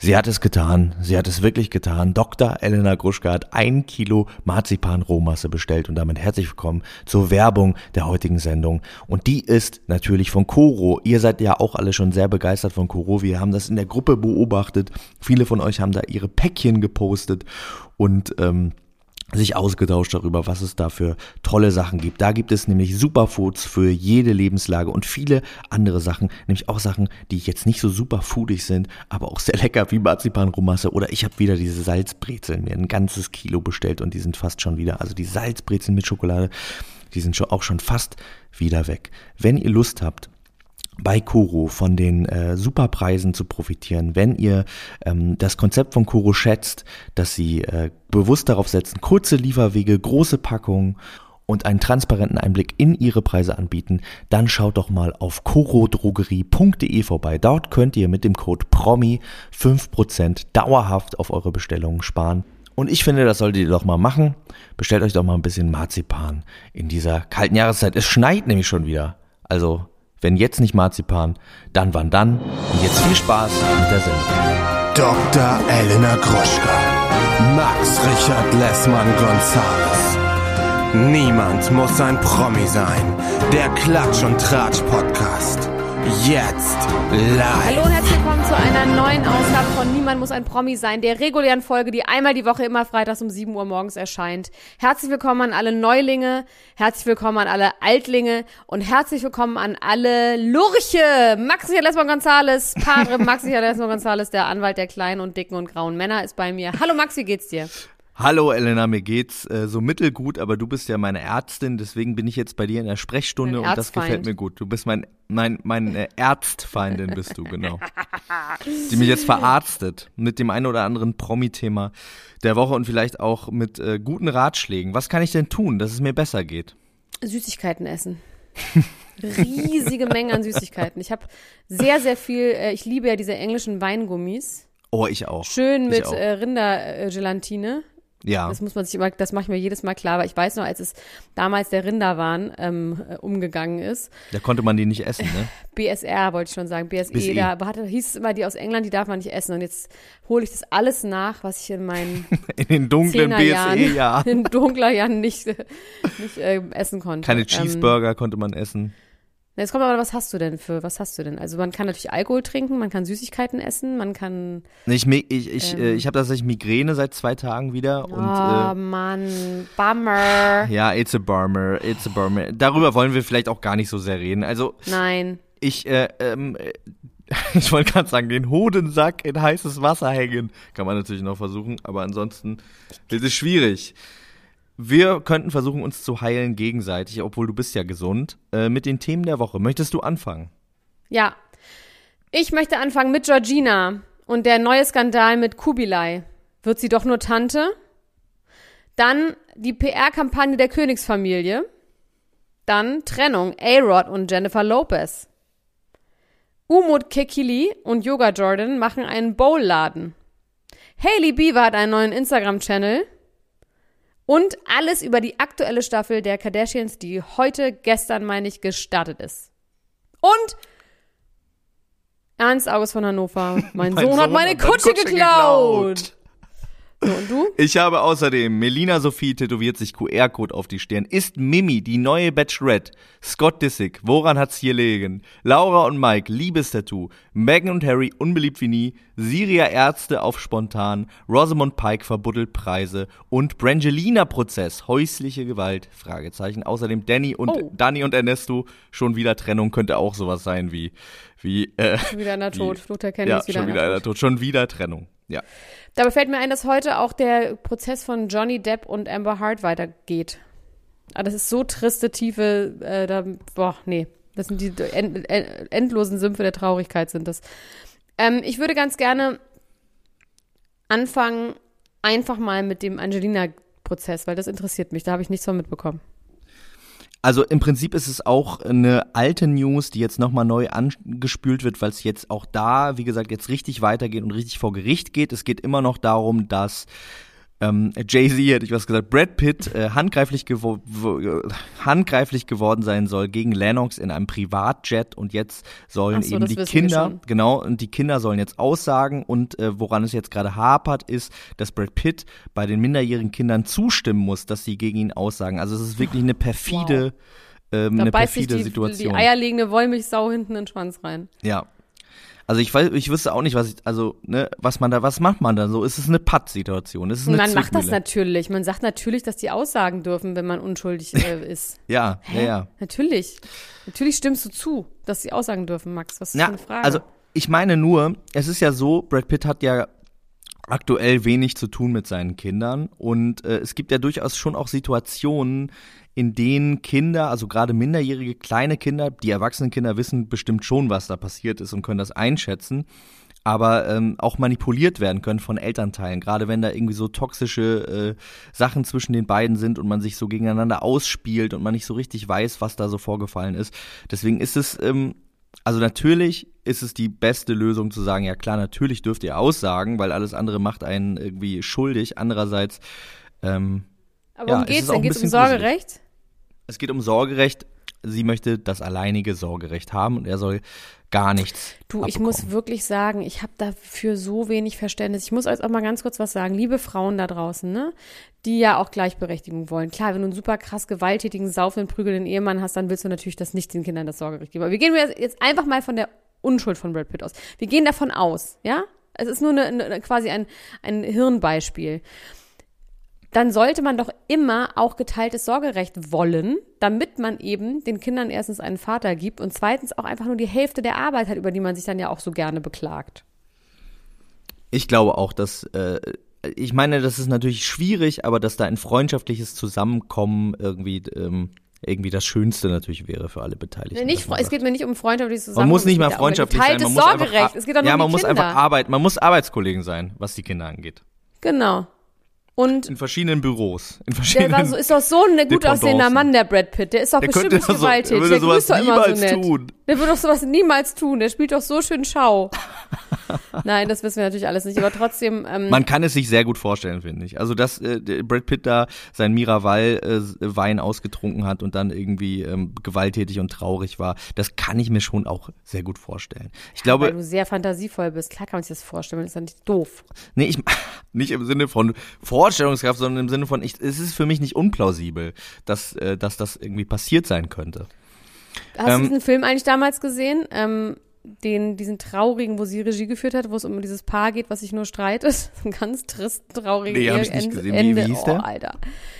Sie hat es getan, sie hat es wirklich getan. Dr. Elena Gruschka hat 1 Kilo Marzipan-Rohmasse bestellt und damit herzlich willkommen zur Werbung der heutigen Sendung. Und die ist natürlich von Koro. Ihr seid ja auch alle schon sehr begeistert von Koro. Wir haben das in der Gruppe beobachtet. Viele von euch haben da ihre Päckchen gepostet und sich ausgetauscht darüber, was es da für tolle Sachen gibt. Da gibt es nämlich Superfoods für jede Lebenslage und viele andere Sachen, nämlich auch Sachen, die jetzt nicht so superfoodig sind, aber auch sehr lecker, wie Marzipan-Rohmasse. Oder ich habe wieder diese Salzbrezeln, mir ein ganzes Kilo bestellt und die sind fast schon wieder, also die Salzbrezeln mit Schokolade, die sind auch schon fast wieder weg. Wenn ihr Lust habt, bei Koro von den Superpreisen zu profitieren, wenn ihr das Konzept von Koro schätzt, dass sie bewusst darauf setzen, kurze Lieferwege, große Packungen und einen transparenten Einblick in ihre Preise anbieten, dann schaut doch mal auf korodrogerie.de vorbei. Dort könnt ihr mit dem Code PROMI 5% dauerhaft auf eure Bestellungen sparen. Und ich finde, das solltet ihr doch mal machen. Bestellt euch doch mal ein bisschen Marzipan in dieser kalten Jahreszeit. Es schneit nämlich schon wieder. Also wenn jetzt nicht Marzipan, dann wann dann? Und jetzt viel Spaß mit der Sendung. Dr. Elena Gruschka, Max Richard Lessmann-Gonzales. Niemand muss ein Promi sein. Der Klatsch- und Tratsch-Podcast. Jetzt live. Hallo und herzlich willkommen zu einer neuen Ausgabe von Niemand muss ein Promi sein, der regulären Folge, die einmal die Woche immer freitags um 7 Uhr morgens erscheint. Herzlich willkommen an alle Neulinge, herzlich willkommen an alle Altlinge und herzlich willkommen an alle Lurche. Max Richard Lessmann-Gonzales, Padre Max Richard Lessmann-Gonzales, der Anwalt der kleinen und dicken und grauen Männer, ist bei mir. Hallo Max, wie geht's dir? Hallo Elena, mir geht's so mittelgut, aber du bist ja meine Ärztin, deswegen bin ich jetzt bei dir in der Sprechstunde und das gefällt mir gut. Du bist meine Ärztfeindin bist du, genau. Die mich jetzt verarztet mit dem einen oder anderen Promi-Thema der Woche und vielleicht auch mit guten Ratschlägen. Was kann ich denn tun, dass es mir besser geht? Süßigkeiten essen. Riesige Mengen an Süßigkeiten. Ich habe sehr, sehr viel, ich liebe ja diese englischen Weingummis. Oh, ich auch. Schön mit Rindergelatine. Ja. Das mache ich mir jedes Mal klar, aber ich weiß noch, als es damals der Rinderwahn umgegangen ist. Da konnte man die nicht essen, ne? BSR wollte ich schon sagen, BSE, da hieß es immer, die aus England, die darf man nicht essen. Und jetzt hole ich das alles nach, was ich in meinen in den dunklen BSE-Jahren in dunkler Jahren nicht essen konnte. Keine Cheeseburger konnte man essen. Jetzt kommt aber, was hast du denn? Also man kann natürlich Alkohol trinken, man kann Süßigkeiten essen, man kann... Ich habe tatsächlich Migräne seit 2 Tagen wieder. Mann, Bummer. Ja, it's a bummer. Darüber wollen wir vielleicht auch gar nicht so sehr reden. Also nein. Ich wollte gerade sagen, den Hodensack in heißes Wasser hängen. Kann man natürlich noch versuchen, aber ansonsten ist es schwierig. Wir könnten versuchen, uns zu heilen gegenseitig, obwohl du bist ja gesund, mit den Themen der Woche. Möchtest du anfangen? Ja, ich möchte anfangen mit Georgina und der neue Skandal mit Kubilai. Wird sie doch nur Tante? Dann die PR-Kampagne der Königsfamilie. Dann Trennung, A-Rod und Jennifer Lopez. Umut Kekili und Yoga Jordan machen einen Bowl-Laden. Hailey Bieber hat einen neuen Instagram-Channel. Und alles über die aktuelle Staffel der Kardashians, die gestern meine ich, gestartet ist. Und Ernst August von Hannover, mein Sohn hat meine Kutsche geklaut. So, und du? Ich habe außerdem, Melina Sophie tätowiert sich QR-Code auf die Stirn. Ist Mimi die neue Bachelorette? Scott Disick, woran hat's hier liegen? Laura und Mike, Liebestattoo. Meghan und Harry, unbeliebt wie nie. Syria Ärzte auf spontan. Rosamund Pike verbuddelt Preise. Und Brangelina-Prozess, häusliche Gewalt, Fragezeichen. Außerdem Danny und Ernesto, schon wieder Trennung, könnte auch sowas sein wie schon wieder einer tot. Luther Kennedy ist wieder einer tot. Schon wieder Trennung, ja. Dabei fällt mir ein, dass heute auch der Prozess von Johnny Depp und Amber Heard weitergeht. Aber das ist so triste, tiefe, das sind die endlosen Sümpfe der Traurigkeit sind das. Ich würde ganz gerne anfangen, einfach mal mit dem Angelina-Prozess, weil das interessiert mich, da habe ich nichts von mitbekommen. Also im Prinzip ist es auch eine alte News, die jetzt nochmal neu angespült wird, weil es jetzt auch da, wie gesagt, jetzt richtig weitergeht und richtig vor Gericht geht. Es geht immer noch darum, dass Jay-Z hätte ich was gesagt, Brad Pitt handgreiflich geworden sein soll gegen Lennox in einem Privatjet und jetzt sollen eben die Kinder, genau, und die Kinder sollen jetzt aussagen und woran es jetzt gerade hapert, ist, dass Brad Pitt bei den minderjährigen Kindern zustimmen muss, dass sie gegen ihn aussagen. Also es ist wirklich eine perfide, Situation. Die eierlegende Wollmilchsau hinten in den Schwanz rein. Ja. Also ich wüsste auch nicht, was macht man da so? Ist es eine Patt-Situation? Ist es eine Man macht Zwickmühle? das natürlich. Man sagt natürlich, dass die aussagen dürfen, wenn man unschuldig ist. Ja. Natürlich. Natürlich stimmst du zu, dass sie aussagen dürfen, Max. Was ist das für eine Frage? Also ich meine nur, es ist ja so, Brad Pitt hat ja aktuell wenig zu tun mit seinen Kindern und es gibt ja durchaus schon auch Situationen, in denen Kinder, also gerade minderjährige kleine Kinder, die erwachsenen Kinder wissen bestimmt schon, was da passiert ist und können das einschätzen, aber auch manipuliert werden können von Elternteilen, gerade wenn da irgendwie so toxische Sachen zwischen den beiden sind und man sich so gegeneinander ausspielt und man nicht so richtig weiß, was da so vorgefallen ist. Deswegen ist es, also natürlich ist es die beste Lösung zu sagen, ja klar, natürlich dürft ihr aussagen, weil alles andere macht einen irgendwie schuldig. Andererseits, aber worum geht's denn? Geht's um Sorgerecht? Gruselig. Es geht um Sorgerecht. Sie möchte das alleinige Sorgerecht haben und er soll gar nichts abbekommen. Ich muss wirklich sagen, ich habe dafür so wenig Verständnis. Ich muss euch auch mal ganz kurz was sagen. Liebe Frauen da draußen, ne, die ja auch Gleichberechtigung wollen. Klar, wenn du einen super krass gewalttätigen, saufenden, prügelnden Ehemann hast, dann willst du natürlich das nicht den Kindern das Sorgerecht geben. Aber wir gehen jetzt einfach mal von der Unschuld von Brad Pitt aus. Wir gehen davon aus, ja? Es ist nur quasi ein Hirnbeispiel. Dann sollte man doch immer auch geteiltes Sorgerecht wollen, damit man eben den Kindern erstens einen Vater gibt und zweitens auch einfach nur die Hälfte der Arbeit hat, über die man sich dann ja auch so gerne beklagt. Ich glaube auch, dass, ich meine, das ist natürlich schwierig, aber dass da ein freundschaftliches Zusammenkommen irgendwie das Schönste natürlich wäre für alle Beteiligten. Es geht mir nicht um freundschaftliches Zusammenkommen. Man muss nicht mal freundschaftlich sein. Man muss Sorgerecht. Es geht doch nur um die Kinder. Man muss Arbeitskollegen sein, was die Kinder angeht. Genau. Und in verschiedenen Büros. Ist doch so ein gut aussehender Mann, der Brad Pitt. Der ist doch bestimmt nicht gewalttätig. Der grüßt doch immer so nett. Der würde doch sowas niemals tun. Der spielt doch so schön Schau. Nein, das wissen wir natürlich alles nicht. Aber trotzdem. Man kann es sich sehr gut vorstellen, finde ich. Also, dass Brad Pitt da sein Miraval-Wein ausgetrunken hat und dann irgendwie gewalttätig und traurig war, das kann ich mir schon auch sehr gut vorstellen. Ich glaube, weil du sehr fantasievoll bist. Klar kann man sich das vorstellen. Das ist ja nicht doof. Nee, nicht im Sinne von Vorstellungskraft, sondern im Sinne von, es ist für mich nicht unplausibel, dass das irgendwie passiert sein könnte. Hast du diesen Film eigentlich damals gesehen? Diesen traurigen, wo sie Regie geführt hat, wo es um dieses Paar geht, was sich nur streitet. Ein ganz trist, trauriges Ende. Nee, hab ich nicht gesehen. Wie hieß der? Oh, Alter.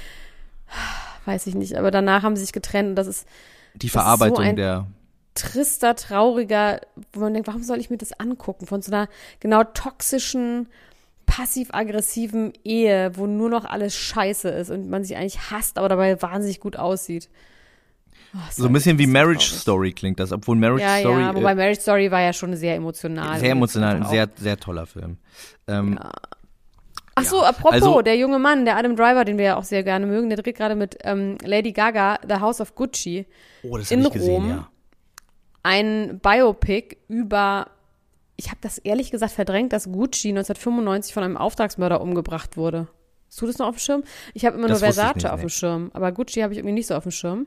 Weiß ich nicht, aber danach haben sie sich getrennt und das ist die Verarbeitung so ein der trister, trauriger, wo man denkt, warum soll ich mir das angucken? Von so einer genau toxischen, passiv-aggressiven Ehe, wo nur noch alles scheiße ist und man sich eigentlich hasst, aber dabei wahnsinnig gut aussieht. Oh, so ein bisschen wie Marriage Story klingt das, obwohl Marriage Story... Ja, wobei Marriage Story war ja schon sehr emotional. Sehr emotional, ein sehr, sehr toller Film. Ja. Ach so, apropos, der junge Mann, der Adam Driver, den wir ja auch sehr gerne mögen, der dreht gerade mit Lady Gaga The House of Gucci in Rom gesehen, ja. Ein Biopic über, ich habe das ehrlich gesagt verdrängt, dass Gucci 1995 von einem Auftragsmörder umgebracht wurde. Hast du das noch auf dem Schirm? Ich habe immer nur Versace auf dem Schirm, aber Gucci habe ich irgendwie nicht so auf dem Schirm.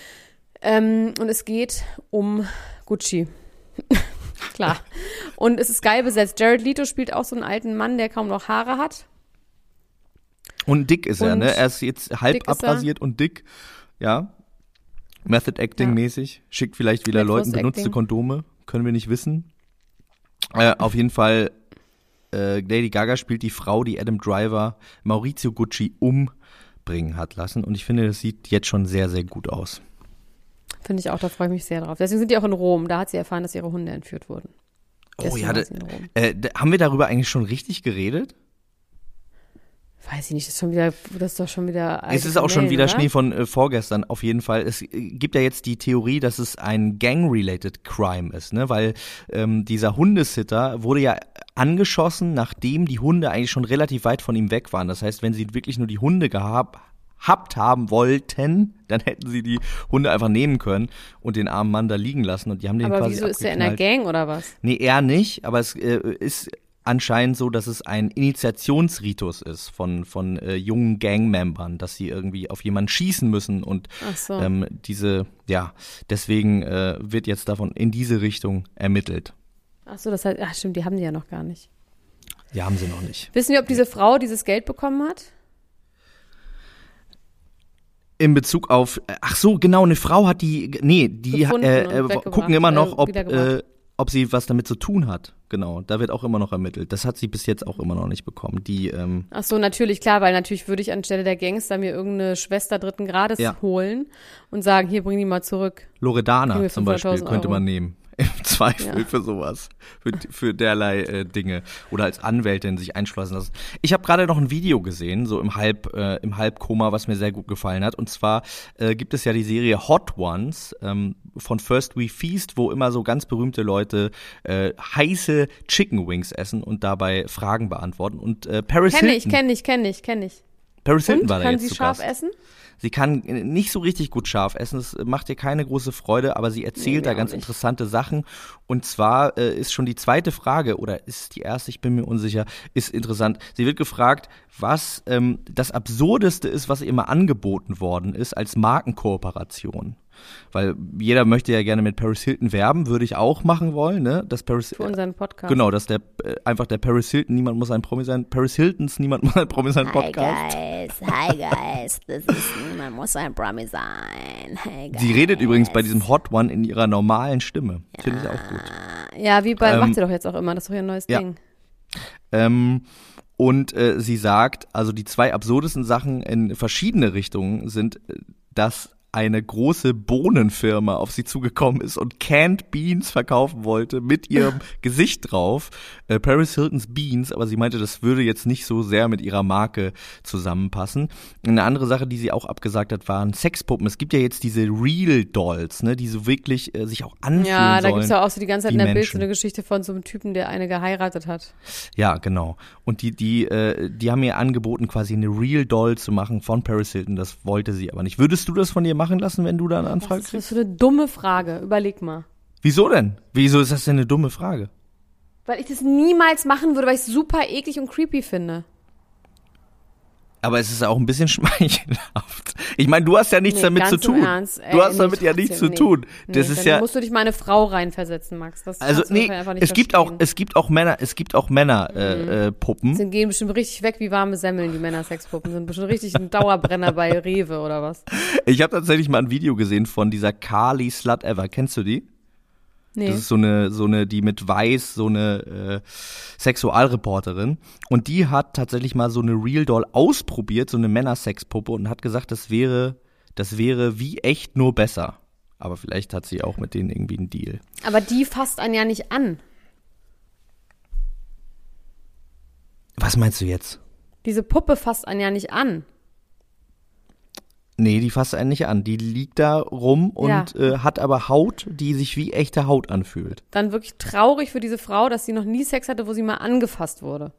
Und es geht um Gucci. Klar. Und es ist geil besetzt. Jared Leto spielt auch so einen alten Mann, der kaum noch Haare hat. Und dick ist er, ne? Er ist jetzt halb abrasiert und dick. Ja. Method Acting mäßig. Schickt vielleicht wieder Leuten benutzte Kondome. Können wir nicht wissen. Auf jeden Fall, Lady Gaga spielt die Frau, die Adam Driver Maurizio Gucci umbringen hat lassen. Und ich finde, das sieht jetzt schon sehr, sehr gut aus. Finde ich auch, da freue ich mich sehr drauf. Deswegen sind die auch in Rom. Da hat sie erfahren, dass ihre Hunde entführt wurden. Deswegen haben wir darüber eigentlich schon richtig geredet? Weiß ich nicht, das ist doch schon wieder es ist auch schon wieder oder? Schnee von vorgestern, auf jeden Fall. Es gibt ja jetzt die Theorie, dass es ein Gang-related Crime ist, ne? Weil dieser Hundesitter wurde ja angeschossen, nachdem die Hunde eigentlich schon relativ weit von ihm weg waren. Das heißt, wenn sie wirklich nur die Hunde gehabt haben wollten, dann hätten sie die Hunde einfach nehmen können und den armen Mann da liegen lassen und die haben den aber quasi wieso ist der in der Gang oder was? Nee, er nicht, aber es ist anscheinend so, dass es ein Initiationsritus ist von jungen Gangmembern, dass sie irgendwie auf jemanden schießen müssen und deswegen wird jetzt davon in diese Richtung ermittelt. Ach so, das heißt, stimmt, die haben die ja noch gar nicht. Die haben sie noch nicht. Wissen wir, ob diese Frau dieses Geld bekommen hat? In Bezug auf, eine Frau hat die gucken immer noch, ob sie was damit zu tun hat. Genau, da wird auch immer noch ermittelt. Das hat sie bis jetzt auch immer noch nicht bekommen. Ach so, natürlich, klar, weil natürlich würde ich anstelle der Gangster mir irgendeine Schwester 3. Grades holen und sagen, hier, bring die mal zurück. Loredana zum Beispiel könnte man nehmen. Im Zweifel für sowas, für derlei Dinge oder als Anwältin sich einschleusen lassen. Ich habe gerade noch ein Video gesehen, so im Halbkoma, was mir sehr gut gefallen hat. Und zwar gibt es ja die Serie Hot Ones von First We Feast, wo immer so ganz berühmte Leute heiße Chicken Wings essen und dabei Fragen beantworten. Und Paris Hilton. Kenn ich. Paris Hilton war da kann jetzt sie zu scharf Gast. essen? Sie kann nicht so richtig gut scharf essen, es macht ihr keine große Freude, aber sie erzählt da ganz interessante Sachen. Und zwar ist schon die zweite Frage, oder ist die erste, ich bin mir unsicher, ist interessant. Sie wird gefragt, was das Absurdeste ist, was ihr mal angeboten worden ist als Markenkooperation. Weil jeder möchte ja gerne mit Paris Hilton werben, würde ich auch machen wollen, ne? Für unseren Podcast. Genau, dass der Paris Hilton, niemand muss ein Promi sein, Paris Hiltons, niemand muss ein Promi sein Podcast. Hi guys, das ist niemand muss ein Promi sein. Hey guys. Sie redet übrigens bei diesem Hot One in ihrer normalen Stimme. Finde ich auch gut. Ja, wie macht sie doch jetzt auch immer, das ist doch ihr neues Ding. Und sie sagt, also die 2 absurdesten Sachen in verschiedene Richtungen sind, dass eine große Bohnenfirma auf sie zugekommen ist und Canned Beans verkaufen wollte mit ihrem Gesicht drauf. Paris Hiltons Beans, aber sie meinte, das würde jetzt nicht so sehr mit ihrer Marke zusammenpassen. Eine andere Sache, die sie auch abgesagt hat, waren Sexpuppen. Es gibt ja jetzt diese Real Dolls, ne, die so wirklich sich auch anfühlen sollen. Ja, da gibt's ja auch so die ganze Zeit in der Bild so Menschen. eine Geschichte von so einem Typen, der eine geheiratet hat. Ja, genau. Und die haben ihr angeboten, quasi eine Real Doll zu machen von Paris Hilton. Das wollte sie aber nicht. Würdest du das von ihr machen lassen, wenn du da eine Anfrage kriegst? Das ist so eine dumme Frage. Überleg mal. Wieso denn? Wieso ist das denn eine dumme Frage? Weil ich das niemals machen würde, weil ich es super eklig und creepy finde. Aber es ist auch ein bisschen schmeichelhaft. Ich meine, du hast ja nichts damit zu tun. Ernst, du hast damit ja nichts zu tun. Das ist dann ja. musst du dich mal eine Frau reinversetzen, Max. Das Also nee, einfach nicht es gibt auch Männer Puppen. Die gehen bestimmt richtig weg wie warme Semmeln, die Männer-Sexpuppen. Sind bestimmt richtig ein Dauerbrenner bei Rewe oder was. Ich habe tatsächlich mal ein Video gesehen von dieser Carly Slut Ever. Kennst du die? Nee. Das ist so eine, die mit Weiß, so eine Sexualreporterin. Und die hat tatsächlich mal so eine Real Doll ausprobiert, so eine Männersexpuppe, und hat gesagt, das wäre wie echt, nur besser. Aber vielleicht hat sie auch mit denen irgendwie einen Deal. Aber die fasst einen ja nicht an. Was meinst du jetzt? Diese Puppe fasst einen ja nicht an. Nee, die fasst einen nicht an. Die liegt da rum und hat aber Haut, die sich wie echte Haut anfühlt. Dann wirklich traurig für diese Frau, dass sie noch nie Sex hatte, wo sie mal angefasst wurde.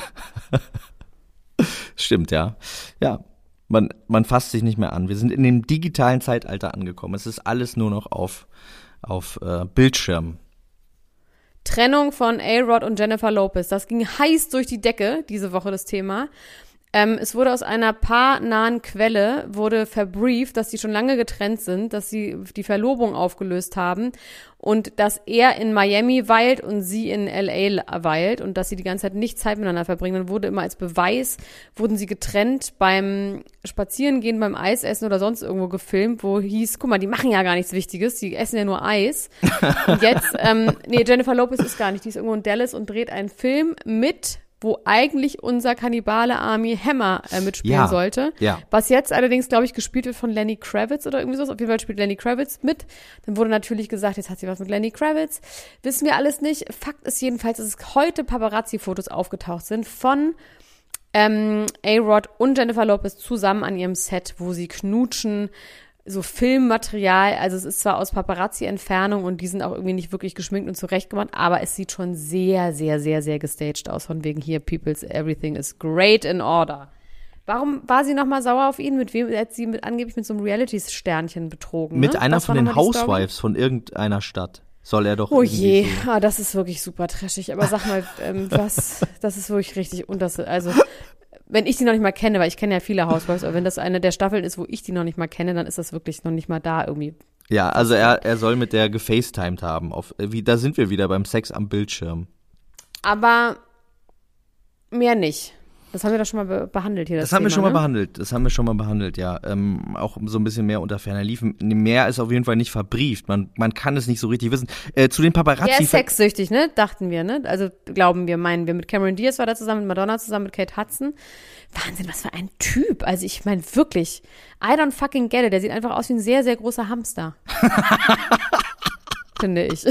Stimmt, ja. Ja, man fasst sich nicht mehr an. Wir sind in dem digitalen Zeitalter angekommen. Es ist alles nur noch auf Bildschirmen. Trennung von A-Rod und Jennifer Lopez. Das ging heiß durch die Decke, diese Woche das Thema. Es wurde aus einer paarnahen Quelle, wurde verbrieft, dass sie schon lange getrennt sind, dass sie die Verlobung aufgelöst haben und dass er in Miami weilt und sie in L.A. weilt und dass sie die ganze Zeit nicht Zeit miteinander verbringen. Dann wurde immer als Beweis, wurden sie getrennt beim Spazierengehen, beim Eisessen oder sonst irgendwo gefilmt, wo hieß, guck mal, die machen ja gar nichts Wichtiges, die essen ja nur Eis. Und jetzt, Jennifer Lopez ist gar nicht, die ist irgendwo in Dallas und dreht einen Film mit, wo eigentlich unser Kannibale Armie Hammer mitspielen sollte. Ja. Was jetzt allerdings, glaube ich, gespielt wird von Lenny Kravitz oder irgendwie so. Auf jeden Fall spielt Lenny Kravitz mit. Dann wurde natürlich gesagt, jetzt hat sie was mit Lenny Kravitz. Wissen wir alles nicht. Fakt ist jedenfalls, dass es heute Paparazzi-Fotos aufgetaucht sind von A-Rod und Jennifer Lopez zusammen an ihrem Set, wo sie knutschen, so Filmmaterial, also es ist zwar aus Paparazzi-Entfernung und die sind auch irgendwie nicht wirklich geschminkt und zurechtgemacht, aber es sieht schon sehr, sehr, sehr, sehr gestaged aus, von wegen hier, people's everything is great in order. Warum war sie nochmal sauer auf ihn? Mit wem hat sie angeblich mit so einem Reality-Sternchen betrogen? Mit ne? einer von den Housewives von irgendeiner Stadt. soll er doch Oh irgendwie je, so. das ist wirklich super trashig. Aber sag mal, das ist wirklich richtig unterste. Also, wenn ich die noch nicht mal kenne, weil ich kenne ja viele Housewives, aber wenn das eine der Staffeln ist, wo ich die noch nicht mal kenne, dann ist das wirklich noch nicht mal da irgendwie. Ja, also er soll mit der gefacetimed haben. Da sind wir wieder beim Sex am Bildschirm. Aber mehr nicht. Das haben wir doch schon mal behandelt hier. Das haben wir schon mal ne? behandelt, ja. Auch so ein bisschen mehr unter ferner Liefen. Mehr ist auf jeden Fall nicht verbrieft. Man kann es nicht so richtig wissen. Zu den Paparazzi. Er ist sexsüchtig, ne? Dachten wir, ne? Also meinen wir. Mit Cameron Diaz war da zusammen, mit Madonna zusammen, mit Kate Hudson. Wahnsinn, was für ein Typ. Also ich meine wirklich, I don't fucking get it. Der sieht einfach aus wie ein sehr, sehr großer Hamster. Finde ich.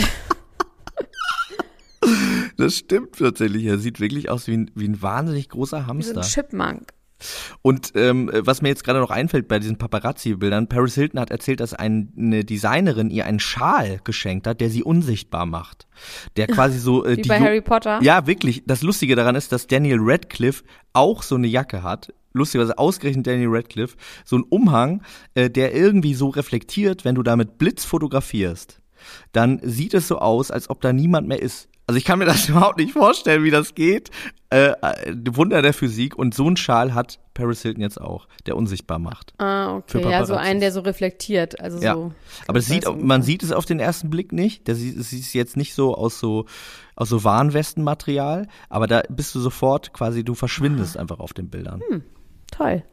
Das stimmt tatsächlich. Er sieht wirklich aus wie ein wahnsinnig großer Hamster. Wie so ein Chipmunk. Und was mir jetzt gerade noch einfällt bei diesen Paparazzi-Bildern, Paris Hilton hat erzählt, dass eine Designerin ihr einen Schal geschenkt hat, der sie unsichtbar macht. Der quasi so wie bei Harry Potter. Ja, wirklich. Das Lustige daran ist, dass Daniel Radcliffe auch so eine Jacke hat. Lustigerweise ausgerechnet Daniel Radcliffe. So ein Umhang, der irgendwie so reflektiert, wenn du da mit Blitz fotografierst. Dann sieht es so aus, als ob da niemand mehr ist. Also ich kann mir das überhaupt nicht vorstellen, wie das geht. Wunder der Physik. Und so einen Schal hat Paris Hilton jetzt auch, der unsichtbar macht. Ah, okay. Ja, so einen, der so reflektiert. Also ja. so. Aber man sieht es auf den ersten Blick nicht. Es ist jetzt nicht so aus so Warnwestenmaterial. Aber da bist du sofort quasi, du verschwindest einfach auf den Bildern. Toll.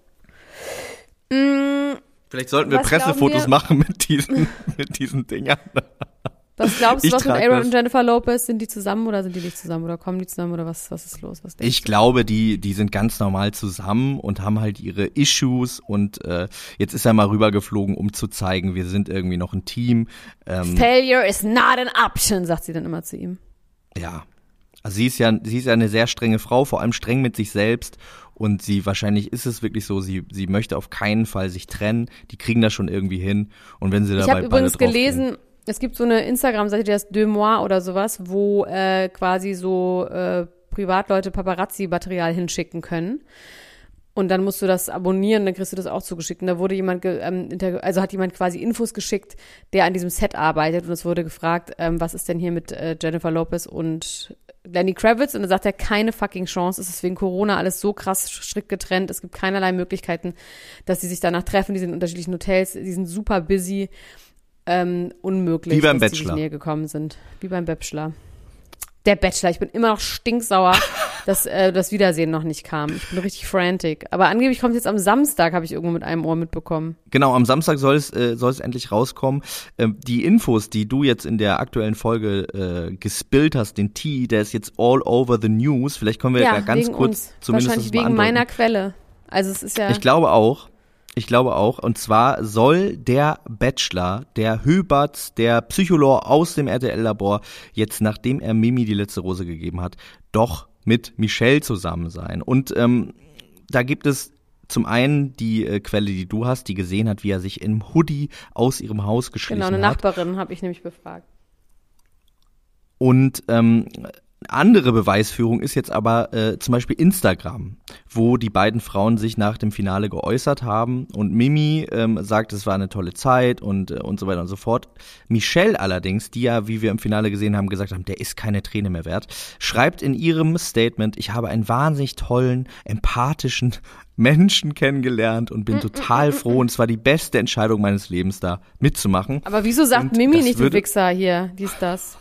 Vielleicht sollten wir Pressefotos machen mit diesen Dingern. Was glaubst du, was mit Aaron und Jennifer Lopez? Sind die zusammen oder sind die nicht zusammen? Oder kommen die zusammen oder was ist los? Ich glaube, die sind ganz normal zusammen und haben halt ihre Issues und jetzt ist er mal rübergeflogen, um zu zeigen, wir sind irgendwie noch ein Team. Failure is not an option, sagt sie dann immer zu ihm. Ja, also sie ist ja eine sehr strenge Frau, vor allem streng mit sich selbst. Und wahrscheinlich ist es wirklich so, sie möchte auf keinen Fall sich trennen. Die kriegen das schon irgendwie hin. Und wenn sie dabei Ich habe übrigens beide gelesen, es gibt so eine Instagram-Seite, die heißt Deux Mois oder sowas, wo quasi so Privatleute Paparazzi-Material hinschicken können. Und dann musst du das abonnieren, dann kriegst du das auch zugeschickt. Und da wurde jemand, hat jemand quasi Infos geschickt, der an diesem Set arbeitet. Und es wurde gefragt, was ist denn hier mit Jennifer Lopez und Lenny Kravitz? Und dann sagt er, keine fucking Chance. Es ist wegen Corona alles so krass strikt getrennt. Es gibt keinerlei Möglichkeiten, dass sie sich danach treffen. Die sind in unterschiedlichen Hotels, die sind super busy. Unmöglich, wie beim dass Bachelor. Die sich näher gekommen sind. Wie beim Bachelor. Der Bachelor, ich bin immer noch stinksauer, dass das Wiedersehen noch nicht kam. Ich bin richtig frantic. Aber angeblich kommt es jetzt am Samstag, habe ich irgendwo mit einem Ohr mitbekommen. Genau, am Samstag soll es endlich rauskommen. Die Infos, die du jetzt in der aktuellen Folge gespillt hast, den Tee, der ist jetzt all over the news. Vielleicht können wir da ganz kurz zumindest wahrscheinlich mal wegen meiner Quelle. Also es ist ja. Ich glaube auch. Und zwar soll der Bachelor, der Höberts, der Psycholog aus dem RTL-Labor, jetzt, nachdem er Mimi die letzte Rose gegeben hat, doch mit Michelle zusammen sein. Und da gibt es zum einen die Quelle, die du hast, die gesehen hat, wie er sich im Hoodie aus ihrem Haus geschlichen hat. Genau, eine Nachbarin habe ich nämlich befragt. Und andere Beweisführung ist jetzt aber zum Beispiel Instagram, wo die beiden Frauen sich nach dem Finale geäußert haben und Mimi sagt, es war eine tolle Zeit und so weiter und so fort. Michelle allerdings, die ja, wie wir im Finale gesehen haben, gesagt haben, der ist keine Träne mehr wert, schreibt in ihrem Statement, ich habe einen wahnsinnig tollen, empathischen Menschen kennengelernt und bin total froh und es war die beste Entscheidung meines Lebens, da mitzumachen. Aber wieso sagt und Mimi nicht, du Wichser, hier, dies, das?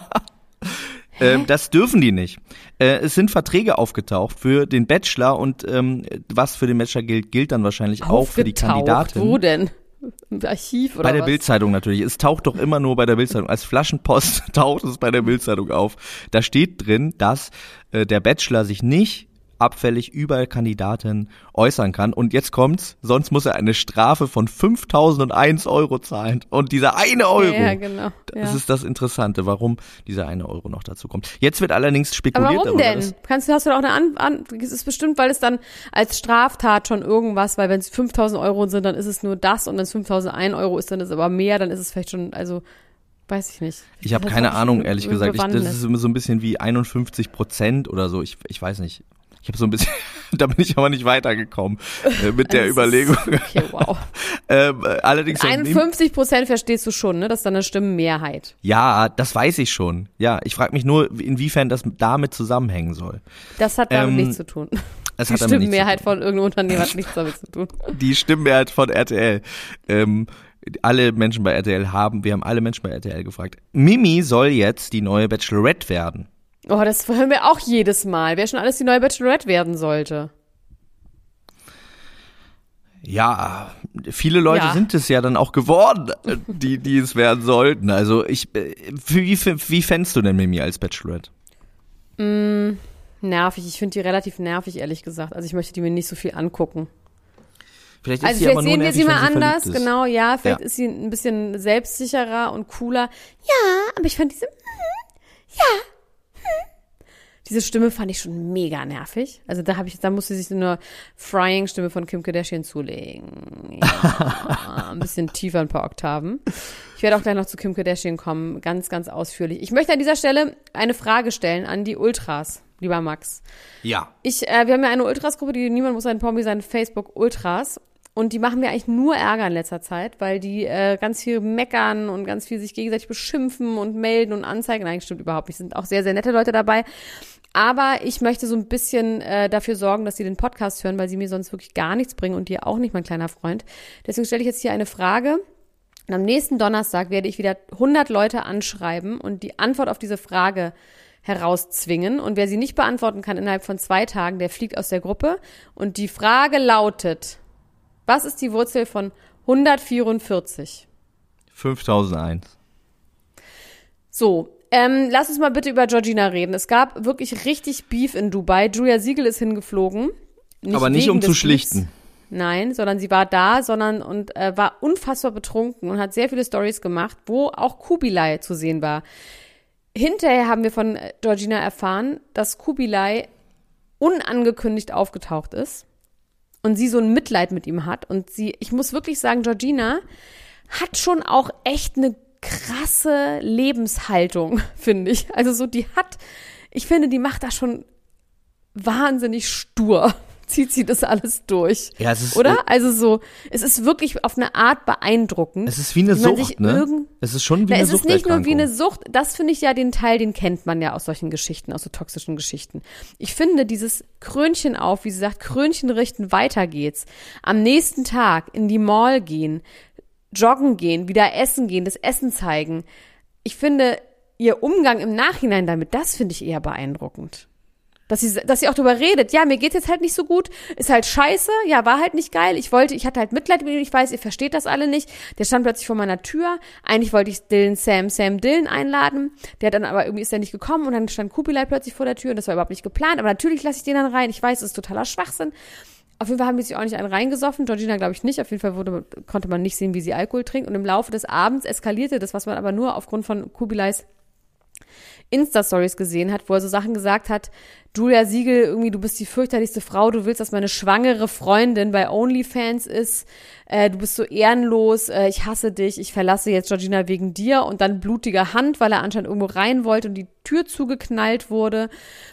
Das dürfen die nicht. Es sind Verträge aufgetaucht für den Bachelor und was für den Bachelor gilt dann wahrscheinlich auch für die Kandidatin. Wo denn? Im Archiv oder was? Bei der Bild-Zeitung natürlich. Es taucht doch immer nur bei der Bild-Zeitung. Als Flaschenpost taucht es bei der Bild-Zeitung auf. Da steht drin, dass der Bachelor sich nicht abfällig über Kandidaten äußern kann. Und jetzt kommt's, sonst muss er eine Strafe von 5.001 € zahlen. Und dieser 1 Euro, ja, genau. Das ist das Interessante, warum dieser 1 Euro noch dazu kommt. Jetzt wird allerdings spekuliert. Aber warum denn? Hast du doch es ist bestimmt, weil es dann als Straftat schon irgendwas, weil wenn es 5.000 € sind, dann ist es nur das und wenn es 5.001 € ist, dann ist es aber mehr, dann ist es vielleicht schon, also weiß ich nicht. Ich habe keine Ahnung, ehrlich gesagt. Das ist so ein bisschen wie 51% oder so. Ich weiß nicht. Ich habe so ein bisschen, da bin ich aber nicht weitergekommen mit der Überlegung. Okay, wow. Allerdings 51% verstehst du schon, ne? Das ist dann eine Stimmenmehrheit. Ja, das weiß ich schon. Ja, ich frage mich nur, inwiefern das damit zusammenhängen soll. Das hat damit nichts zu tun. Es Die hat damit nichts Stimmenmehrheit zu tun. von irgendeinem Unternehmen hat nichts damit zu tun. Die Stimmenmehrheit von RTL. Alle Menschen bei RTL wir haben alle Menschen bei RTL gefragt. Mimi soll jetzt die neue Bachelorette werden. Oh, das hören wir auch jedes Mal. Wer schon alles die neue Bachelorette werden sollte. Ja, viele Leute sind es ja dann auch geworden, die es werden sollten. Also wie fändest du denn Mimi als Bachelorette? Nervig. Ich finde die relativ nervig, ehrlich gesagt. Also ich möchte die mir nicht so viel angucken. Vielleicht ist Also sie vielleicht aber nur sehen wir nervig, sie mal wenn sie anders, verliebt ist. genau, ja, vielleicht Ja. ist sie ein bisschen selbstsicherer und cooler. Ja, aber ich fand diese Stimme fand ich schon mega nervig. Also da musste sie sich so eine Frying-Stimme von Kim Kardashian zulegen. Ja, ein bisschen tiefer, ein paar Oktaven. Ich werde auch gleich noch zu Kim Kardashian kommen, ganz, ganz ausführlich. Ich möchte an dieser Stelle eine Frage stellen an die Ultras, lieber Max. Ja. Wir haben ja eine Ultras-Gruppe, die Niemand muss ein Promi sein, Facebook Ultras. Und die machen mir eigentlich nur Ärger in letzter Zeit, weil die ganz viel meckern und ganz viel sich gegenseitig beschimpfen und melden und anzeigen. Nein, stimmt überhaupt nicht. Es sind auch sehr, sehr nette Leute dabei. Aber ich möchte so ein bisschen dafür sorgen, dass sie den Podcast hören, weil sie mir sonst wirklich gar nichts bringen und dir auch nicht, mein kleiner Freund. Deswegen stelle ich jetzt hier eine Frage. Und am nächsten Donnerstag werde ich wieder 100 Leute anschreiben und die Antwort auf diese Frage herauszwingen. Und wer sie nicht beantworten kann innerhalb von 2 Tagen, der fliegt aus der Gruppe. Und die Frage lautet: Was ist die Wurzel von 144? 5001. So, lass uns mal bitte über Georgina reden. Es gab wirklich richtig Beef in Dubai. Julia Siegel ist hingeflogen. Aber nicht wegen um des zu Beefs. schlichten. Nein, sondern sie war da, und war unfassbar betrunken und hat sehr viele Stories gemacht, wo auch Kubilai zu sehen war. Hinterher haben wir von Georgina erfahren, dass Kubilai unangekündigt aufgetaucht ist und sie so ein Mitleid mit ihm hat. Und ich muss wirklich sagen, Georgina hat schon auch echt eine krasse Lebenshaltung, finde ich. Also ich finde, die macht das schon wahnsinnig stur. Zieht sie das alles durch. Ja, es ist, oder? Also es ist wirklich auf eine Art beeindruckend. Es ist wie eine Sucht, ne? Es ist schon wie eine Sucht. Es ist nicht nur wie eine Sucht, das finde ich ja den Teil, den kennt man ja aus solchen Geschichten, aus so toxischen Geschichten. Ich finde dieses Krönchen auf, wie sie sagt, Krönchen richten, weiter geht's. Am nächsten Tag in die Mall gehen, joggen gehen, wieder essen gehen, das Essen zeigen. Ich finde, ihr Umgang im Nachhinein damit, das finde ich eher beeindruckend. Dass sie auch drüber redet, ja, mir geht's jetzt halt nicht so gut, ist halt scheiße, ja, war halt nicht geil, ich hatte halt Mitleid mit ihm, ich weiß, ihr versteht das alle nicht, der stand plötzlich vor meiner Tür, eigentlich wollte ich Sam Dillon einladen, der hat dann aber irgendwie ist der nicht gekommen und dann stand Kubilai plötzlich vor der Tür und das war überhaupt nicht geplant, aber natürlich lasse ich den dann rein, ich weiß, es ist totaler Schwachsinn. Auf jeden Fall haben die sich auch nicht einen reingesoffen, Georgina glaube ich nicht, auf jeden Fall konnte man nicht sehen, wie sie Alkohol trinkt und im Laufe des Abends eskalierte das, was man aber nur aufgrund von Kubilais Insta-Stories gesehen hat, wo er so Sachen gesagt hat, Julia Siegel, irgendwie, du bist die fürchterlichste Frau, du willst, dass meine schwangere Freundin bei OnlyFans ist, du bist so ehrenlos, ich hasse dich, ich verlasse jetzt Georgina wegen dir und dann blutiger Hand, weil er anscheinend irgendwo rein wollte und die Tür zugeknallt wurde.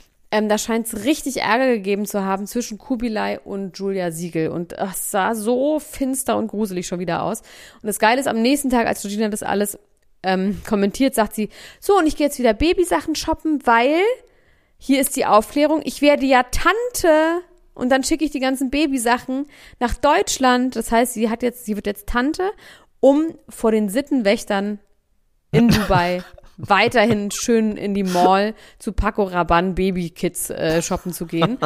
Da scheint es richtig Ärger gegeben zu haben zwischen Kubilai und Julia Siegel und es sah so finster und gruselig schon wieder aus. Und das Geile ist, am nächsten Tag, als Georgina das alles kommentiert, sagt sie, so, und ich gehe jetzt wieder Babysachen shoppen, weil hier ist die Aufklärung, ich werde ja Tante und dann schicke ich die ganzen Babysachen nach Deutschland. Das heißt, sie wird jetzt Tante, um vor den Sittenwächtern in Dubai weiterhin schön in die Mall zu Paco Rabanne Babykids shoppen zu gehen.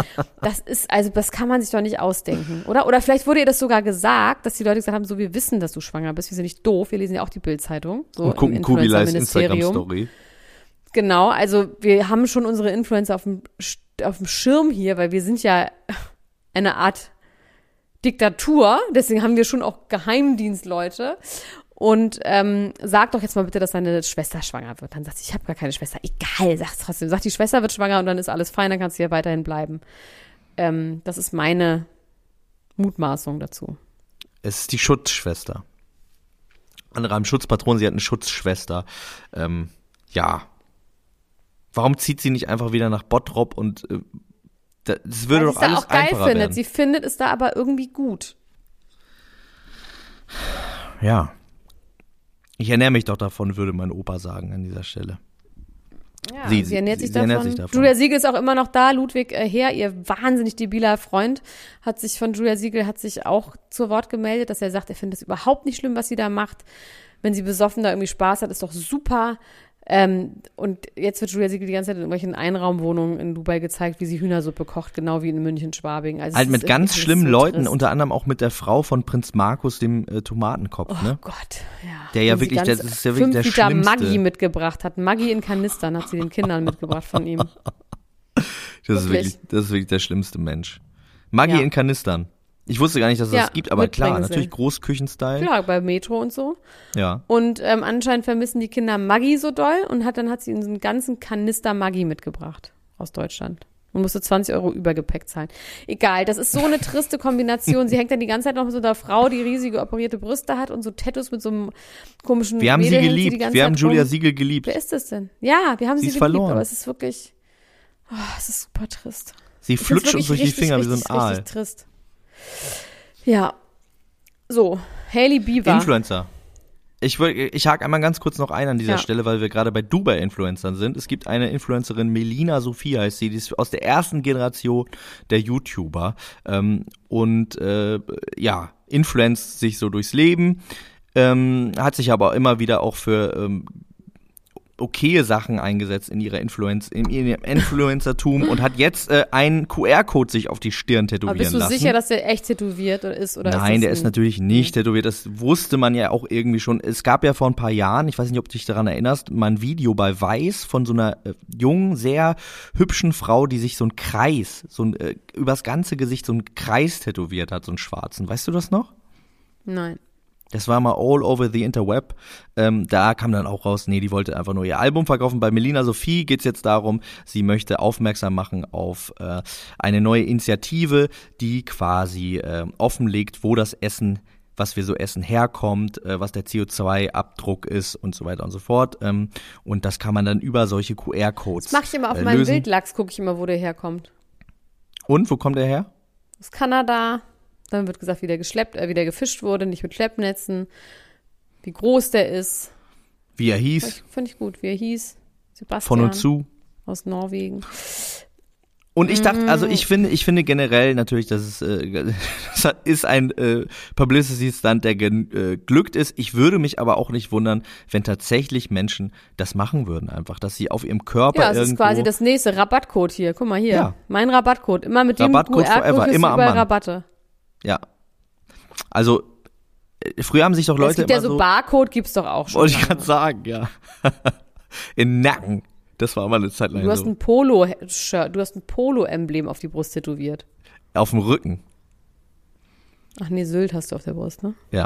Das kann man sich doch nicht ausdenken, oder? Oder vielleicht wurde ihr das sogar gesagt, dass die Leute gesagt haben, so, wir wissen, dass du schwanger bist, wir sind nicht doof, wir lesen ja auch die Bild-Zeitung. So und gucken Kubilais Instagram-Story. Genau, also wir haben schon unsere Influencer auf dem Schirm hier, weil wir sind ja eine Art Diktatur, deswegen haben wir schon auch Geheimdienstleute. Und sag doch jetzt mal bitte, dass deine Schwester schwanger wird. Dann sagt sie, ich habe gar keine Schwester. Egal, sag's trotzdem. Sag, die Schwester wird schwanger und dann ist alles fein, dann kannst du hier weiterhin bleiben. Das ist meine Mutmaßung dazu. Es ist die Schutzschwester. Andere haben Schutzpatron, sie hat eine Schutzschwester. Ja. Warum zieht sie nicht einfach wieder nach Bottrop und Das würde Weil doch sie es da alles auch geil einfacher findet. werden. Sie findet es da aber irgendwie gut. Ja. Ich ernähre mich doch davon, würde mein Opa sagen an dieser Stelle. Ja, Sie sie ernährt sich sie ernährt davon. sich davon. Julia Siegel ist auch immer noch da. Ludwig Heer, ihr wahnsinnig debiler Freund, hat sich auch zu Wort gemeldet, dass er sagt, er findet es überhaupt nicht schlimm, was sie da macht. Wenn sie besoffen da irgendwie Spaß hat, ist doch super. Und jetzt wird Julia Siegel die ganze Zeit in irgendwelchen Einraumwohnungen in Dubai gezeigt, wie sie Hühnersuppe kocht, genau wie in München, Schwabing. Also Halt es mit ist ganz alles schlimmen so Leuten, trist. unter anderem auch mit der Frau von Prinz Markus, dem Tomatenkopf, Oh ne? Gott, ja. Der ja Wo sie wirklich, ganz das ist ja wirklich der 5 Liter Schlimmste. Maggi mitgebracht hat. Maggi in Kanistern hat sie den Kindern mitgebracht von ihm. Das ist Wirklich. wirklich der schlimmste Mensch. Maggi Ja. in Kanistern. Ich wusste gar nicht, dass es Ja, das gibt, aber klar, mitbringen sie. natürlich Großküchenstyle. Klar, bei Metro und so. Ja. Und anscheinend vermissen die Kinder Maggi so doll und dann hat sie ihnen so einen ganzen Kanister Maggi mitgebracht aus Deutschland. Und musste 20 € Übergepäck zahlen. Egal, das ist so eine triste Kombination. Sie hängt dann die ganze Zeit noch mit so einer Frau, die riesige operierte Brüste hat und so Tattoos mit so einem komischen Wir haben sie Mädel hängt die geliebt. ganze Wir haben Zeit Julia rum. Siegel geliebt. Wer ist das denn? Ja, wir haben Sie sie ist geliebt, verloren. aber es ist wirklich, es ist super trist. Sie Ich find's flutscht uns wirklich durch die richtig, Finger wie so ein richtig, Aal. richtig trist. Ja. So, Hailey Bieber. Influencer. Ich hake einmal ganz kurz noch ein an dieser Ja. Stelle, weil wir gerade bei Dubai-Influencern sind. Es gibt eine Influencerin, Melina Sophie heißt sie, die ist aus der ersten Generation der YouTuber influenzt sich so durchs Leben, hat sich aber immer wieder auch für okaye Sachen eingesetzt in ihrem Influencertum und hat jetzt einen QR-Code sich auf die Stirn tätowieren Aber bist du lassen. sicher, dass der echt tätowiert ist? Oder Nein, der das ist natürlich nicht tätowiert. Das wusste man ja auch irgendwie schon. Es gab ja vor ein paar Jahren, ich weiß nicht, ob du dich daran erinnerst, mal ein Video bei Vice von so einer jungen, sehr hübschen Frau, die sich so einen Kreis, übers ganze Gesicht so einen Kreis tätowiert hat, so einen schwarzen. Weißt du das noch? Nein. Das war mal all over the interweb. Da kam dann auch raus, nee, die wollte einfach nur ihr Album verkaufen. Bei Melina Sophie geht's jetzt darum, sie möchte aufmerksam machen auf eine neue Initiative, die quasi offenlegt, wo das Essen, was wir so essen, herkommt, was der CO2-Abdruck ist und so weiter und so fort. Und das kann man dann über solche QR-Codes Das mache ich immer auf meinem lösen. Wildlachs, gucke ich immer, wo der herkommt. Und, wo kommt der her? Aus Kanada. Dann wird gesagt, wie der gefischt wurde, nicht mit Schleppnetzen. Wie groß der ist. Wie er hieß, Fand ich gut, wie er hieß. Sebastian. von und zu. Aus Norwegen. Und ich dachte, also ich finde generell natürlich, dass das ist ein Publicity-Stunt, der glückt ist. Ich würde mich aber auch nicht wundern, wenn tatsächlich Menschen das machen würden einfach, dass sie auf ihrem Körper Ja, es irgendwo... ist quasi das nächste Rabattcode hier. Guck mal hier. Ja. Mein Rabattcode. Immer mit dem Rabattcode QR-Code forever, kriegst du immer am überall Mann. Rabatte. Ja. Also, früher haben sich doch Es Leute gibt immer ja so Barcode, gibt's doch auch schon. wollte ich gerade sagen, ja. In Nacken. Das war mal eine Zeit lang Du hast so. ein Polo-Shirt, du hast ein Polo-Emblem auf die Brust tätowiert. Auf dem Rücken. Ach nee, Sylt hast du auf der Brust, ne? Ja.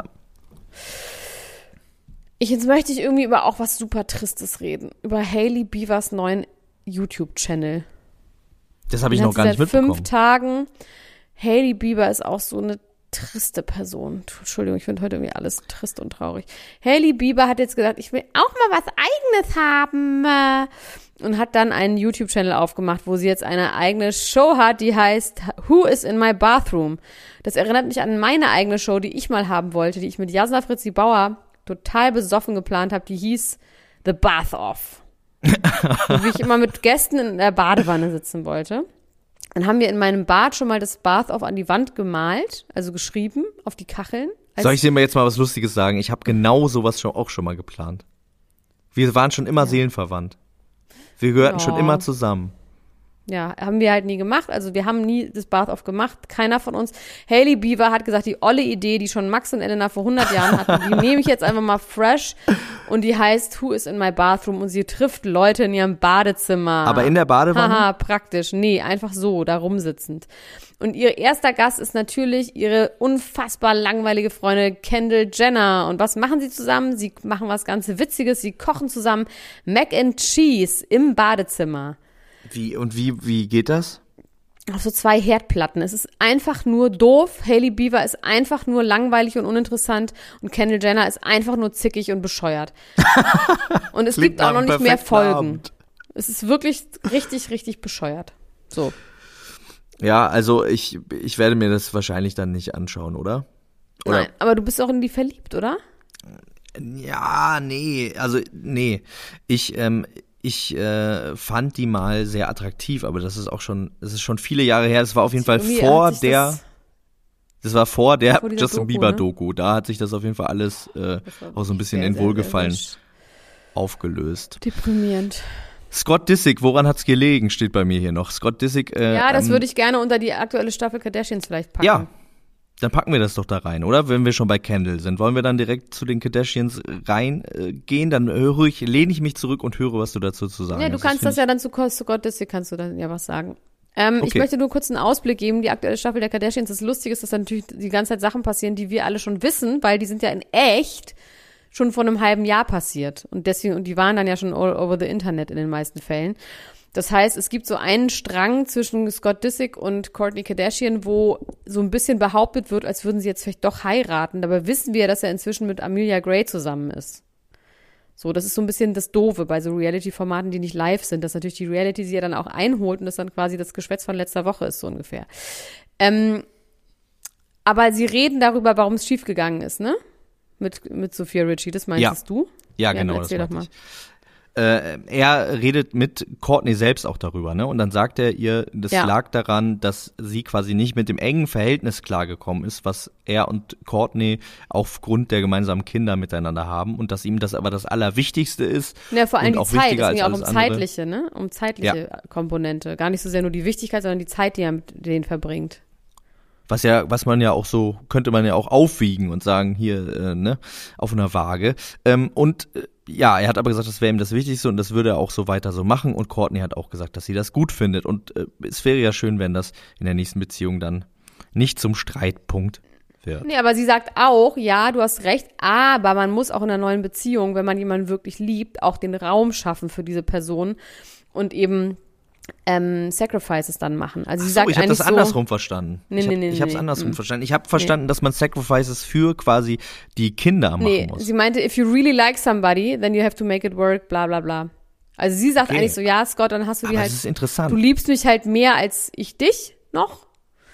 Jetzt möchte ich irgendwie über auch was super Tristes reden. Über Hailey Bievers neuen YouTube-Channel. Das habe ich Den noch hat gar sie nicht seit mitbekommen. 5 Tagen. Hailey Bieber ist auch so eine triste Person. Entschuldigung, ich finde heute irgendwie alles trist und traurig. Hailey Bieber hat jetzt gesagt, ich will auch mal was Eigenes haben. Und hat dann einen YouTube-Channel aufgemacht, wo sie jetzt eine eigene Show hat, die heißt Who is in my bathroom? Das erinnert mich an meine eigene Show, die ich mal haben wollte, die ich mit Jasna Fritzi Bauer total besoffen geplant habe. Die hieß The Bath Off. Wie ich immer mit Gästen in der Badewanne sitzen wollte. Dann haben wir in meinem Bad schon mal das Bath Off an die Wand gemalt, also geschrieben auf die Kacheln. Soll ich dir mal jetzt mal was Lustiges sagen? Ich habe genau sowas auch schon mal geplant. Wir waren schon immer seelenverwandt. Wir gehörten schon immer zusammen. Ja, haben wir halt nie gemacht. Also wir haben nie das Bath Off gemacht. Keiner von uns. Hailey Bieber hat gesagt, die olle Idee, die schon Max und Elena vor 100 Jahren hatten, die nehme ich jetzt einfach mal fresh. Und die heißt Who is in my bathroom? Und sie trifft Leute in ihrem Badezimmer. Aber in der Badewanne? Haha, praktisch. Nee, einfach so, da rumsitzend. Und ihr erster Gast ist natürlich ihre unfassbar langweilige Freundin Kendall Jenner. Und was machen sie zusammen? Sie machen was ganz Witziges. Sie kochen zusammen Mac and Cheese im Badezimmer. Wie geht das? Auf so 2 Herdplatten. Es ist einfach nur doof. Hailey Bieber ist einfach nur langweilig und uninteressant. Und Kendall Jenner ist einfach nur zickig und bescheuert. Und es Klingt gibt auch nach noch einem nicht mehr perfekten Folgen. Abend. Es ist wirklich richtig, richtig bescheuert. So. Ja, also ich werde mir das wahrscheinlich dann nicht anschauen, oder? Nein, aber du bist auch in die verliebt, oder? Ja, nee, also nee. Ich fand die mal sehr attraktiv, aber das ist schon viele Jahre her. Das war auf jeden Fall vor der Justin Bieber Doku. Ne? Da hat sich das auf jeden Fall alles auch so ein bisschen in Wohlgefallen aufgelöst. Deprimierend. Scott Disick, woran hat's gelegen, steht bei mir hier noch. Scott Disick. Ja, das würde ich gerne unter die aktuelle Staffel Kardashians vielleicht packen. Ja, dann packen wir das doch da rein, oder? Wenn wir schon bei Kendall sind. Wollen wir dann direkt zu den Kardashians reingehen? Dann lehne ich mich zurück und höre, was du dazu zu sagen hast. Ja, du kannst das ja dann zu Scott Disick, kannst du dann ja was sagen. Okay. Ich möchte nur kurz einen Ausblick geben. Die aktuelle Staffel der Kardashians. Das Lustige ist, dass da natürlich die ganze Zeit Sachen passieren, die wir alle schon wissen, weil die sind ja in echt schon vor einem halben Jahr passiert. Und die waren dann ja schon all over the Internet in den meisten Fällen. Das heißt, es gibt so einen Strang zwischen Scott Disick und Kourtney Kardashian, wo so ein bisschen behauptet wird, als würden sie jetzt vielleicht doch heiraten. Dabei wissen wir, dass er inzwischen mit Amelia Gray zusammen ist. So, das ist so ein bisschen das Doofe bei so Reality-Formaten, die nicht live sind, dass natürlich die Reality sie ja dann auch einholt und das dann quasi das Geschwätz von letzter Woche ist, so ungefähr. Aber sie reden darüber, warum es schiefgegangen ist, ne? Mit Sophia Richie, das meintest du? Ja, genau, das meinte ich. Er redet mit Kourtney selbst auch darüber, ne? Und dann sagt er ihr, das lag daran, dass sie quasi nicht mit dem engen Verhältnis klargekommen ist, was er und Kourtney aufgrund der gemeinsamen Kinder miteinander haben und dass ihm das aber das Allerwichtigste ist. Ja, vor allem die Zeit, es ging ja auch um zeitliche, ne? Um zeitliche Komponente. Gar nicht so sehr nur die Wichtigkeit, sondern die Zeit, die er mit denen verbringt. Was man ja auch so, könnte man ja auch aufwiegen und sagen, hier, ne, auf einer Waage. Ja, er hat aber gesagt, das wäre ihm das Wichtigste und das würde er auch so weiter so machen und Kourtney hat auch gesagt, dass sie das gut findet und es wäre ja schön, wenn das in der nächsten Beziehung dann nicht zum Streitpunkt wird. Nee, aber sie sagt auch, ja, du hast recht, aber man muss auch in einer neuen Beziehung, wenn man jemanden wirklich liebt, auch den Raum schaffen für diese Person und eben Sacrifices dann machen. Also sie sagt ich habe das so, andersrum verstanden. Ich habe es andersrum verstanden. Ich habe verstanden, dass man Sacrifices für quasi die Kinder machen muss. Sie meinte, if you really like somebody, then you have to make it work, bla bla bla. Also sie sagt eigentlich so, ja, Scott, dann hast du die halt, das ist interessant. Du liebst mich halt mehr als ich dich noch.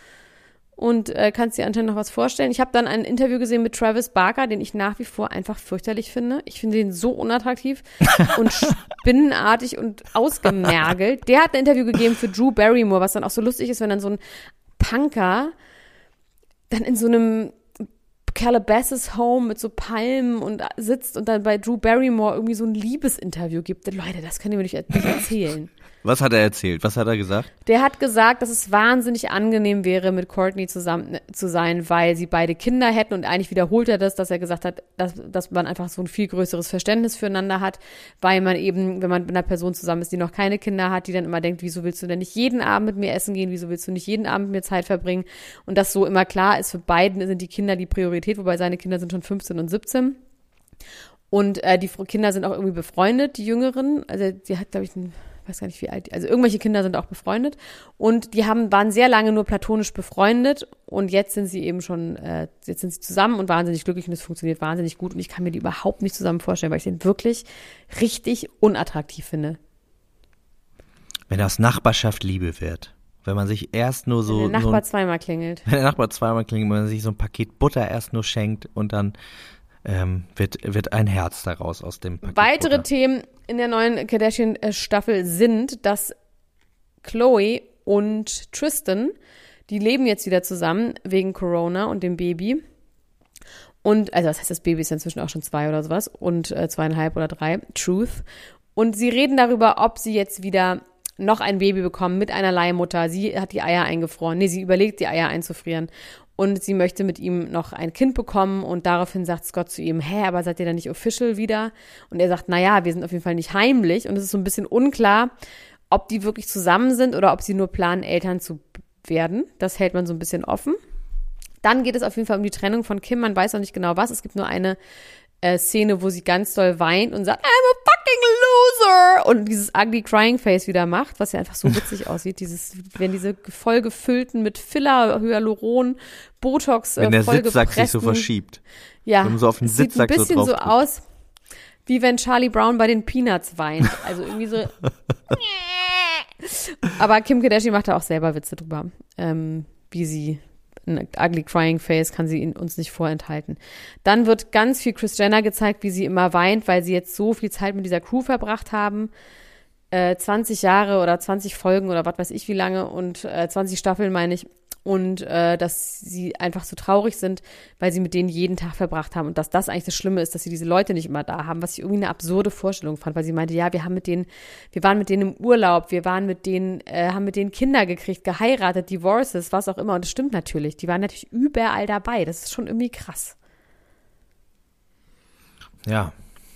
Und kannst dir anscheinend noch was vorstellen. Ich habe dann ein Interview gesehen mit Travis Barker, den ich nach wie vor einfach fürchterlich finde. Ich finde ihn so unattraktiv und spinnenartig und ausgemergelt. Der hat ein Interview gegeben für Drew Barrymore, was dann auch so lustig ist, wenn dann so ein Punker dann in so einem Calabasas Home mit so Palmen und sitzt und dann bei Drew Barrymore irgendwie so ein Liebesinterview gibt. Leute, das könnt ihr mir nicht erzählen. Was hat er erzählt? Was hat er gesagt? Der hat gesagt, dass es wahnsinnig angenehm wäre, mit Kourtney zusammen zu sein, weil sie beide Kinder hätten und eigentlich wiederholt er das, dass er gesagt hat, dass man einfach so ein viel größeres Verständnis füreinander hat, weil man eben, wenn man mit einer Person zusammen ist, die noch keine Kinder hat, die dann immer denkt, wieso willst du denn nicht jeden Abend mit mir essen gehen, wieso willst du nicht jeden Abend mit mir Zeit verbringen und dass so immer klar ist, für beiden sind die Kinder die Priorität, wobei seine Kinder sind schon 15 und 17 und die Kinder sind auch irgendwie befreundet, die Jüngeren, also die hat, glaube ich, weiß gar nicht wie alt, also irgendwelche Kinder sind auch befreundet und die waren sehr lange nur platonisch befreundet und jetzt sind sie eben schon, jetzt sind sie zusammen und wahnsinnig glücklich und es funktioniert wahnsinnig gut und ich kann mir die überhaupt nicht zusammen vorstellen, weil ich den wirklich richtig unattraktiv finde. Wenn aus Nachbarschaft Liebe wird, wenn man sich erst nur so... Wenn der Nachbar zweimal klingelt. Wenn der Nachbar zweimal klingelt, wenn man sich so ein Paket Butter erst nur schenkt und dann wird ein Herz daraus aus dem Paket Weitere Butter. Themen in der neuen Kardashian-Staffel sind, dass Khloe und Tristan, die leben jetzt wieder zusammen wegen Corona und dem Baby. Und, also das heißt, das Baby ist inzwischen auch schon 2 oder sowas und 2,5 oder 3, Truth. Und sie reden darüber, ob sie jetzt wieder noch ein Baby bekommen mit einer Leihmutter. Sie hat die Eier eingefroren. Nee, sie überlegt, die Eier einzufrieren. Und sie möchte mit ihm noch ein Kind bekommen und daraufhin sagt Scott zu ihm, aber seid ihr dann nicht official wieder? Und er sagt, naja, wir sind auf jeden Fall nicht heimlich und es ist so ein bisschen unklar, ob die wirklich zusammen sind oder ob sie nur planen, Eltern zu werden. Das hält man so ein bisschen offen. Dann geht es auf jeden Fall um die Trennung von Kim, man weiß noch nicht genau was. Es gibt nur eine Szene, wo sie ganz doll weint und sagt, I'm a fucking loser und dieses ugly crying face wieder macht, was ja einfach so witzig aussieht, wenn diese voll gefüllten mit Filler, Hyaluron, Botox wenn der Sitzsack sich so verschiebt. Ja, wenn man so auf den Sitzsack sieht ein bisschen so so aus, wie wenn Charlie Brown bei den Peanuts weint. Also irgendwie so Aber Kim Kardashian macht da auch selber Witze drüber, wie sie ein ugly crying face kann sie uns nicht vorenthalten. Dann wird ganz viel Kris Jenner gezeigt, wie sie immer weint, weil sie jetzt so viel Zeit mit dieser Crew verbracht haben. 20 Jahre oder 20 Folgen oder was weiß ich wie lange und 20 Staffeln meine ich. Und dass sie einfach so traurig sind, weil sie mit denen jeden Tag verbracht haben und dass das eigentlich das Schlimme ist, dass sie diese Leute nicht immer da haben, was ich irgendwie eine absurde Vorstellung fand, weil sie meinte, ja, wir waren mit denen im Urlaub, wir waren mit denen, haben mit denen Kinder gekriegt, geheiratet, Divorces, was auch immer und das stimmt natürlich, die waren natürlich überall dabei, das ist schon irgendwie krass. Ja.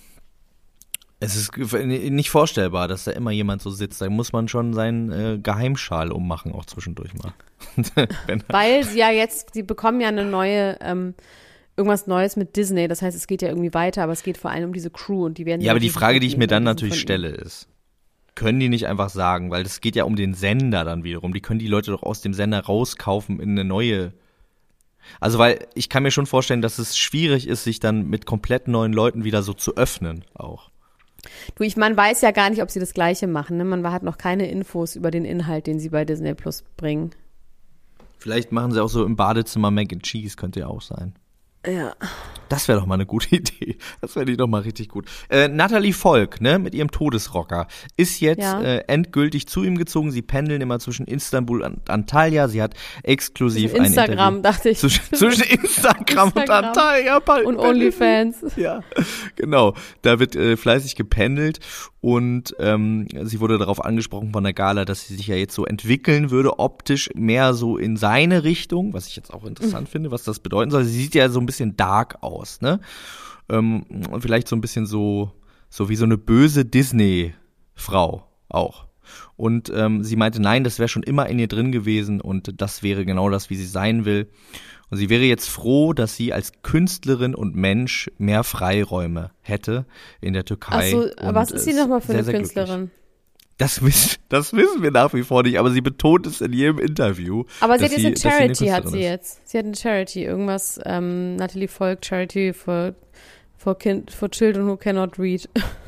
Es ist nicht vorstellbar, dass da immer jemand so sitzt. Da muss man schon seinen Geheimschal ummachen, auch zwischendurch mal. Weil sie bekommen ja eine neue, irgendwas Neues mit Disney. Das heißt, es geht ja irgendwie weiter, aber es geht vor allem um diese Crew und die werden. Ja, aber die Frage, die ich mir dann natürlich stelle, ist, können die nicht einfach sagen, weil das geht ja um den Sender dann wiederum, die können die Leute doch aus dem Sender rauskaufen in eine neue. Also, weil ich kann mir schon vorstellen, dass es schwierig ist, sich dann mit komplett neuen Leuten wieder so zu öffnen auch. Du, man weiß ja gar nicht, ob sie das Gleiche machen. Ne? Man hat noch keine Infos über den Inhalt, den sie bei Disney Plus bringen. Vielleicht machen sie auch so im Badezimmer Mac and Cheese, könnte ja auch sein. Ja. Das wäre doch mal eine gute Idee. Das wäre doch mal richtig gut. Natalie Volk, ne, mit ihrem Todesrocker, ist jetzt endgültig zu ihm gezogen. Sie pendeln immer zwischen Istanbul und Antalya. Sie hat exklusiv zwischen Instagram, dachte ich. Zwischen Instagram und Antalya. Und OnlyFans. Ja, genau. Da wird fleißig gependelt. Und sie wurde darauf angesprochen von der Gala, dass sie sich ja jetzt so entwickeln würde, optisch mehr so in seine Richtung, was ich jetzt auch interessant finde, was das bedeuten soll. Sie sieht ja so ein bisschen dark aus, ne? Und vielleicht so ein bisschen so wie so eine böse Disney-Frau auch. Und sie meinte, nein, das wäre schon immer in ihr drin gewesen und das wäre genau das, wie sie sein will. Und sie wäre jetzt froh, dass sie als Künstlerin und Mensch mehr Freiräume hätte in der Türkei. Ach so, aber was ist sie nochmal für eine Künstlerin? Das wissen wir nach wie vor nicht, aber sie betont es in jedem Interview. Aber sie hat jetzt eine Charity, hat sie jetzt. Sie hat eine Charity, irgendwas, Natalie Volk Charity for Children who cannot read.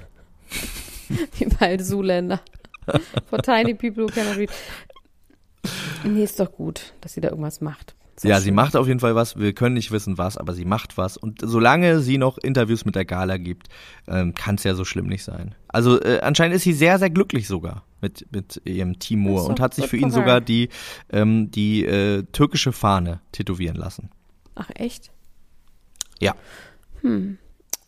Wie bei Zuländer. For tiny people who cannot read. Nee, ist doch gut, dass sie da irgendwas macht. Ja, sie macht auf jeden Fall was. Wir können nicht wissen, was, aber sie macht was. Und solange sie noch Interviews mit der Gala gibt, kann es ja so schlimm nicht sein. Also anscheinend ist sie sehr, sehr glücklich sogar mit ihrem Timur und hat sich für ihn sogar die türkische Fahne tätowieren lassen. Ach, echt? Ja. Und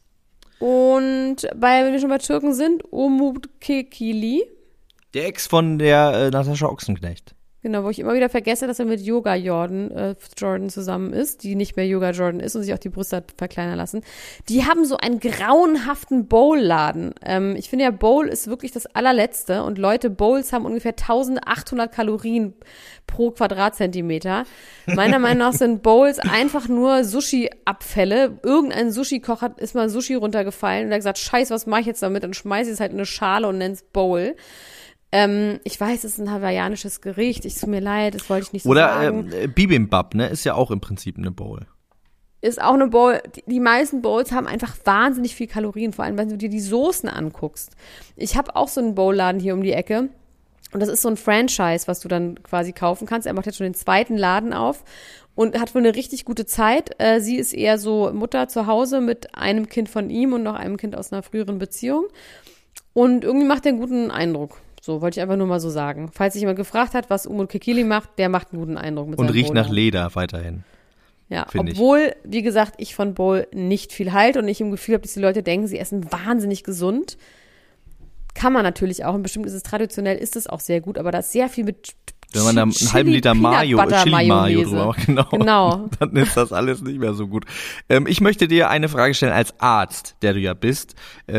wenn wir schon bei Türken sind, Umut Kekili. Der Ex von der Natascha Ochsenknecht. Genau, wo ich immer wieder vergesse, dass er mit Yoga Jordan zusammen ist, die nicht mehr Yoga Jordan ist und sich auch die Brüste hat verkleinern lassen. Die haben so einen grauenhaften Bowl-Laden. Ich finde ja, Bowl ist wirklich das allerletzte und Leute, Bowls haben ungefähr 1800 Kalorien pro Quadratzentimeter. Meiner Meinung nach sind Bowls einfach nur Sushi-Abfälle. Irgendein Sushi-Koch ist mal Sushi runtergefallen und hat gesagt, scheiß, was mache ich jetzt damit? Und schmeiße es halt in eine Schale und nenne es Bowl. Ich weiß, es ist ein hawaiianisches Gericht. Tut mir leid, das wollte ich nicht so sagen. Oder Bibimbap, ne? Ist ja auch im Prinzip eine Bowl. Ist auch eine Bowl. Die meisten Bowls haben einfach wahnsinnig viel Kalorien, vor allem, wenn du dir die Soßen anguckst. Ich habe auch so einen Bowlladen hier um die Ecke. Und das ist so ein Franchise, was du dann quasi kaufen kannst. Er macht jetzt schon den zweiten Laden auf und hat wohl eine richtig gute Zeit. Sie ist eher so Mutter zu Hause mit einem Kind von ihm und noch einem Kind aus einer früheren Beziehung. Und irgendwie macht er einen guten Eindruck. So, wollte ich einfach nur mal so sagen. Falls sich jemand gefragt hat, was Umut Kekili macht, der macht einen guten Eindruck mit seinem Und riecht Bowler. nach Leder weiterhin. Ja, obwohl, wie gesagt, ich von Bowl nicht viel halte und ich im Gefühl habe, dass die Leute denken, sie essen wahnsinnig gesund. Kann man natürlich auch. Und bestimmt ist es traditionell, ist es auch sehr gut, aber da ist sehr viel mit wenn man da einen halben Liter Chili-Mayo drüber macht, genau, dann ist das alles nicht mehr so gut. Ich möchte dir eine Frage stellen als Arzt, der du ja bist,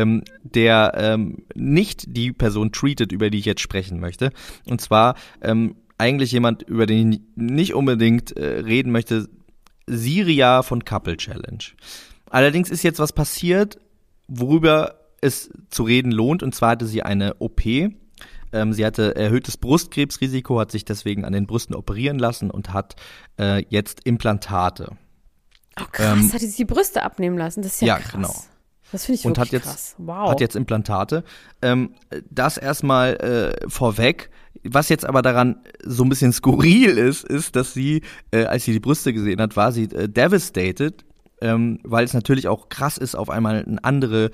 der nicht die Person treatet, über die ich jetzt sprechen möchte. Und zwar eigentlich jemand, über den ich nicht unbedingt reden möchte, Siria von Couple Challenge. Allerdings ist jetzt was passiert, worüber es zu reden lohnt, und zwar hatte sie eine OP. Sie hatte erhöhtes Brustkrebsrisiko, hat sich deswegen an den Brüsten operieren lassen und hat jetzt Implantate. Oh krass, hat sie sich die Brüste abnehmen lassen? Das ist ja krass. Ja, genau. Das finde ich wirklich krass. Wow. Hat jetzt Implantate. Das erstmal vorweg. Was jetzt aber daran so ein bisschen skurril ist, dass sie, als sie die Brüste gesehen hat, war sie devastated, weil es natürlich auch krass ist, auf einmal eine andere,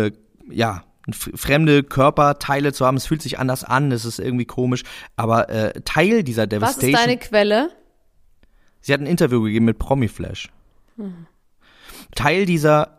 fremde Körperteile zu haben. Es fühlt sich anders an, es ist irgendwie komisch, aber Teil dieser Devastation. Was ist deine Quelle? Sie hat ein Interview gegeben mit Promiflash. Teil dieser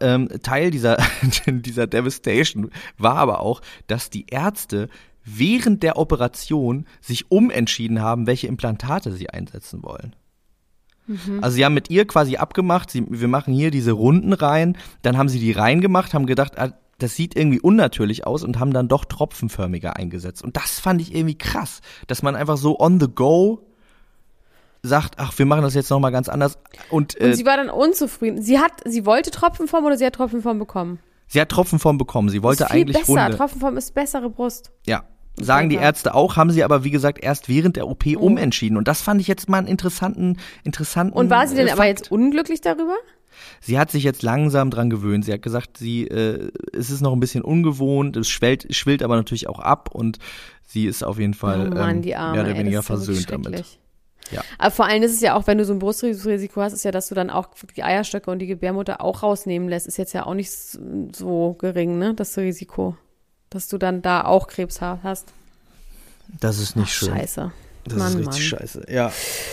dieser Devastation war aber auch, dass die Ärzte während der Operation sich umentschieden haben, welche Implantate sie einsetzen wollen. Also sie haben mit ihr quasi abgemacht, wir machen hier diese Runden rein, dann haben sie die reingemacht, haben gedacht, das sieht irgendwie unnatürlich aus und haben dann doch tropfenförmiger eingesetzt. Und das fand ich irgendwie krass, dass man einfach so on the go sagt, ach, wir machen das jetzt nochmal ganz anders. Und sie war dann unzufrieden. Sie wollte Tropfenform oder sie hat Tropfenform bekommen? Sie hat Tropfenform bekommen. Sie wollte eigentlich viel besser. Runde. Tropfenform ist bessere Brust. Ja, sagen die Ärzte auch, haben sie aber, wie gesagt, erst während der OP umentschieden. Und das fand ich jetzt mal einen interessanten Und war sie denn Fakt. aber jetzt unglücklich darüber? Sie hat sich jetzt langsam dran gewöhnt. Sie hat gesagt, es ist noch ein bisschen ungewohnt, es schwillt aber natürlich auch ab und sie ist auf jeden Fall die Arme, mehr oder weniger das ist versöhnt damit. Ja. Aber vor allem ist es ja auch, wenn du so ein Brustrisiko hast, ist ja, dass du dann auch die Eierstöcke und die Gebärmutter auch rausnehmen lässt. Ist jetzt ja auch nicht so gering, ne, das Risiko, dass du dann da auch Krebs hast. Das ist nicht schön. Scheiße. Das ist richtig scheiße, ja.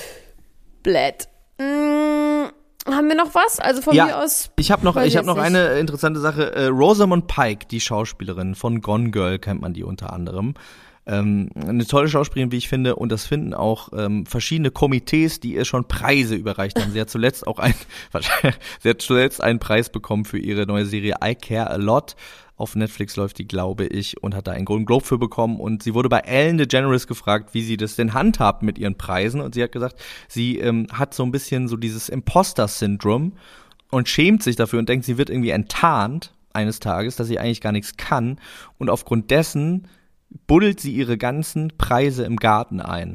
Blöd. Haben wir noch was? Also von mir aus. Ich habe noch eine interessante Sache. Rosamund Pike, die Schauspielerin von Gone Girl, kennt man die unter anderem. Eine tolle Schauspielerin, wie ich finde, und das finden auch verschiedene Komitees, die ihr schon Preise überreicht haben. Sie hat zuletzt einen Preis bekommen für ihre neue Serie I Care a Lot. Auf Netflix läuft die, glaube ich, und hat da einen Golden Globe für bekommen. Und sie wurde bei Ellen DeGeneres gefragt, wie sie das denn handhabt mit ihren Preisen. Und sie hat gesagt, sie hat so ein bisschen so dieses Imposter-Syndrom und schämt sich dafür und denkt, sie wird irgendwie enttarnt eines Tages, dass sie eigentlich gar nichts kann. Und aufgrund dessen buddelt sie ihre ganzen Preise im Garten ein.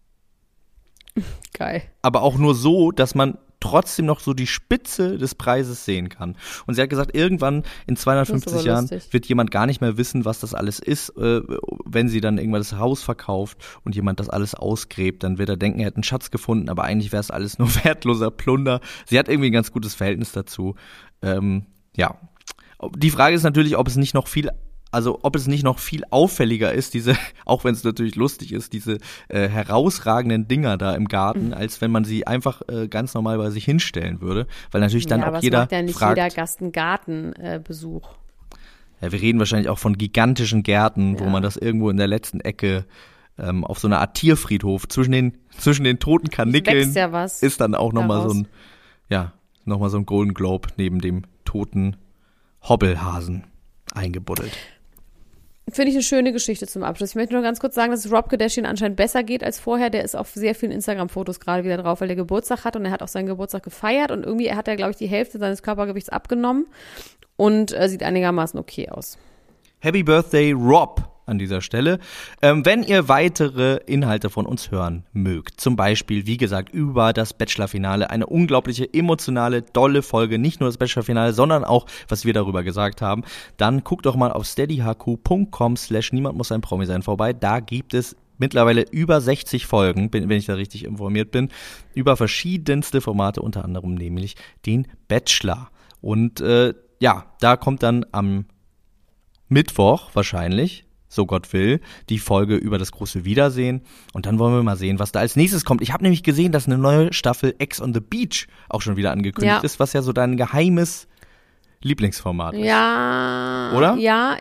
Geil. Aber auch nur so, dass man trotzdem noch so die Spitze des Preises sehen kann. Und sie hat gesagt, irgendwann in 250 Jahren wird jemand gar nicht mehr wissen, was das alles ist. Wenn sie dann irgendwann das Haus verkauft und jemand das alles ausgräbt, dann wird er denken, er hätte einen Schatz gefunden, aber eigentlich wäre es alles nur wertloser Plunder. Sie hat irgendwie ein ganz gutes Verhältnis dazu. Ja. Die Frage ist natürlich, ob es nicht noch viel auffälliger ist, auch wenn es natürlich lustig ist, diese herausragenden Dinger da im Garten, als wenn man sie einfach ganz normal bei sich hinstellen würde, weil natürlich dann auch jeder fragt. Ja, aber es macht ja nicht jeder Gast einen Gartenbesuch. Ja, wir reden wahrscheinlich auch von gigantischen Gärten, wo man das irgendwo in der letzten Ecke auf so einer Art Tierfriedhof zwischen den toten Karnickeln ist dann auch nochmal so ein Golden Globe neben dem toten Hobbelhasen eingebuddelt. Finde ich eine schöne Geschichte zum Abschluss. Ich möchte nur ganz kurz sagen, dass es Rob Kardashian anscheinend besser geht als vorher. Der ist auf sehr vielen Instagram-Fotos gerade wieder drauf, weil er Geburtstag hat und er hat auch seinen Geburtstag gefeiert und irgendwie hat er, glaube ich, die Hälfte seines Körpergewichts abgenommen und sieht einigermaßen okay aus. Happy Birthday, Rob, an dieser Stelle. Wenn ihr weitere Inhalte von uns hören mögt, zum Beispiel, wie gesagt, über das Bachelor-Finale, eine unglaubliche, emotionale, dolle Folge, nicht nur das Bachelor-Finale, sondern auch, was wir darüber gesagt haben, dann guckt doch mal auf steadyhq.com/niemand muss ein Promi sein vorbei. Da gibt es mittlerweile über 60 Folgen, wenn ich da richtig informiert bin, über verschiedenste Formate, unter anderem nämlich den Bachelor. Und da kommt dann am Mittwoch wahrscheinlich, so Gott will, die Folge über das große Wiedersehen. Und dann wollen wir mal sehen, was da als nächstes kommt. Ich habe nämlich gesehen, dass eine neue Staffel Ex on the Beach auch schon wieder angekündigt ist, was ja so dein geheimes Lieblingsformat ist. Ja. Oder? Ja,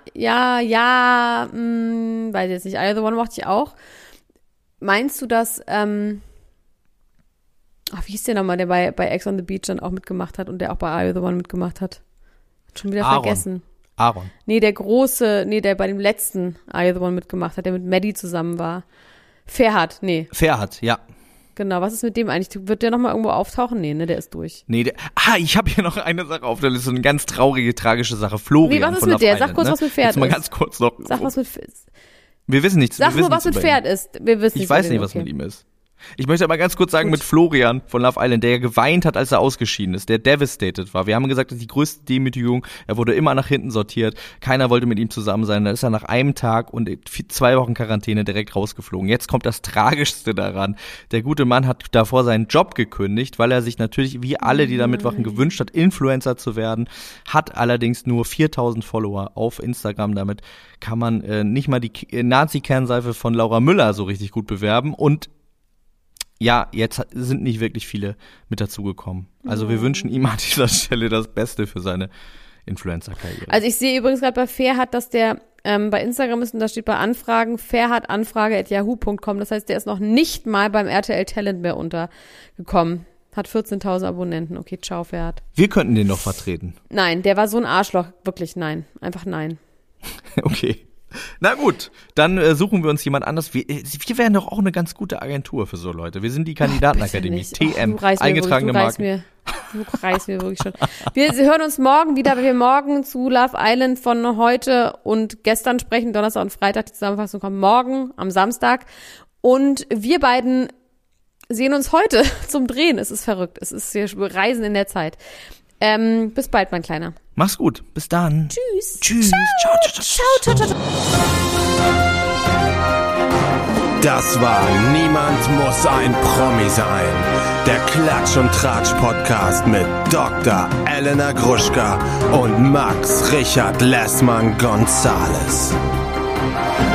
weiß ich jetzt nicht. I The One mochte ich auch. Meinst du, dass, wie hieß der nochmal, der bei Ex on the Beach dann auch mitgemacht hat und der auch bei I The One mitgemacht hat? Schon wieder vergessen. Aaron. Nee, der bei dem letzten I The One mitgemacht hat, der mit Maddie zusammen war. Ferhat, ja. Genau, was ist mit dem eigentlich? Wird der nochmal irgendwo auftauchen? Nee, ne, der ist durch. Nee, ich habe hier noch eine Sache auf der Liste, so eine ganz traurige, tragische Sache. Florian was ist von mit der? Island, Sag kurz, was mit Pferd jetzt ist. Mal ganz kurz noch. Sag, was mit Pferd ist. Wir wissen nichts. Sag nur, was mit Pferd ist. Wir wissen ich weiß nicht, was mit ihm ist. Ich möchte aber ganz kurz sagen, mit Florian von Love Island, der ja geweint hat, als er ausgeschieden ist, der devastated war. Wir haben gesagt, das ist die größte Demütigung. Er wurde immer nach hinten sortiert. Keiner wollte mit ihm zusammen sein. Dann ist er nach einem Tag und 2 Wochen Quarantäne direkt rausgeflogen. Jetzt kommt das Tragischste daran. Der gute Mann hat davor seinen Job gekündigt, weil er sich natürlich, wie alle, die da mitmachen, gewünscht hat, Influencer zu werden. Hat allerdings nur 4.000 Follower auf Instagram. Damit kann man nicht mal die Nazi-Kernseife von Laura Müller so richtig gut bewerben. Und ja, jetzt sind nicht wirklich viele mit dazugekommen. Also wir wünschen ihm an dieser Stelle das Beste für seine Influencer-Karriere. Also ich sehe übrigens gerade bei Ferhat, dass der bei Instagram ist und da steht bei Anfragen ferhatanfrage@yahoo.com. Das heißt, der ist noch nicht mal beim RTL Talent mehr untergekommen. Hat 14.000 Abonnenten. Okay, ciao Ferhat. Wir könnten den noch vertreten. Nein, der war so ein Arschloch. Wirklich nein. Einfach nein. Okay. Na gut, dann suchen wir uns jemand anders. Wir wären doch auch eine ganz gute Agentur für so Leute. Wir sind die Kandidatenakademie, TM, eingetragene Marken. Du reißt mir wirklich schon. Wir hören uns morgen wieder, weil wir morgen zu Love Island von heute und gestern sprechen. Donnerstag und Freitag, die Zusammenfassung kommt morgen am Samstag. Und wir beiden sehen uns heute zum Drehen. Es ist verrückt. Es ist wir reisen in der Zeit. Bis bald, mein Kleiner. Mach's gut. Bis dann. Tschüss. Tschüss. Ciao. Das war Niemand muss ein Promi sein. Der Klatsch und Tratsch Podcast mit Dr. Elena Gruschka und Max Richard Lessmann Gonzales.